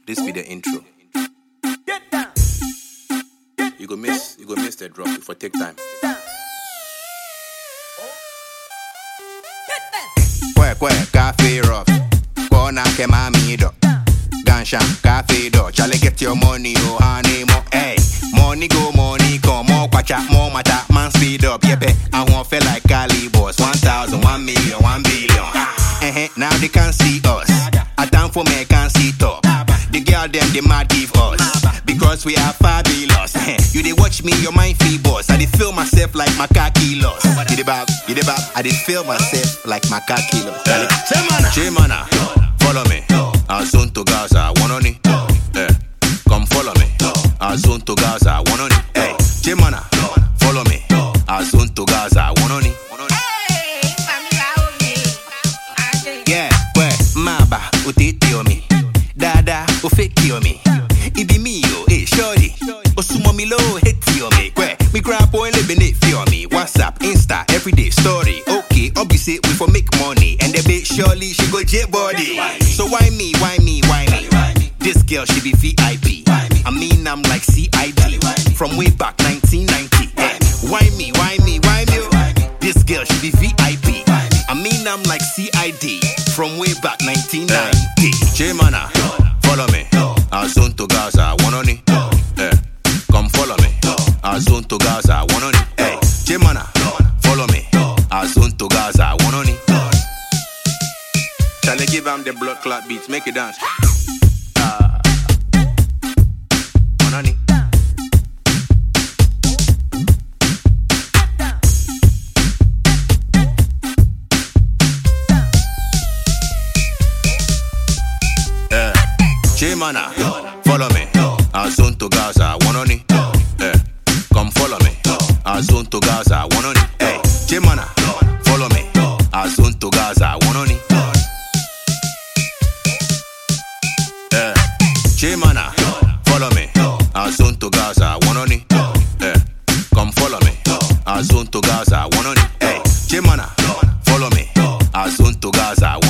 This be the intro. You go miss the drop if I take time. Kwe cafe rough. Kona ke mami do. Ganshan cafe do. Charlie get your money, oh honey mo. Hey, money go, money come. More kwacha, more mata. Man speed up, yepe. I won't feel like Cali boss. 1,000, 1 million, 1 billion. Now they can't see us. A time for me can't see top. The girl them they mad give us because we are fabulous. You they watch me, your mind free boss. I did feel myself like my car kilos. You the bab. I did feel myself like my car kilos. Chemana, follow me. I'll soon to Gaza, one on it. Come follow me. I'll soon to Gaza, one on it. Hey, Chemana, follow me. I'll soon to Gaza, one on it. Yeah, where Maba, Utiti on me. Dada, Ufeki on me. Ibi me, yo, hey, shorty. Osumo me low, heti on me. Where me grab boy, living it for me. WhatsApp, Insta, everyday story. Okay, obviously, we for make money. And the bitch, surely, she go J-body. So why me? This girl, she be VIP. I mean, I'm like CID. From way back, 1990. Why me? This girl, she be VIP. I mean, I'm like CID. From way back 1990. J-Mana, follow me. I'll soon to Gaza, one on it. Come follow me. I'll soon to Gaza, one on it. Hey, J-Mana, follow me. I'll soon to Gaza, one on it. Shall I give him the blood clot beats? Make it dance. One on it. J-Mana, follow me. I'll soon to Gaza, one on it. Come follow me. I'll soon to Gaza, one on it. Hey, J-Mana, follow me. I'll soon to Gaza, one on it. J-Mana, follow me. I'll soon to Gaza, one on it. Come follow me. I'll soon to Gaza, one on it. Hey, J-Mana, follow me. I'll soon to Gaza,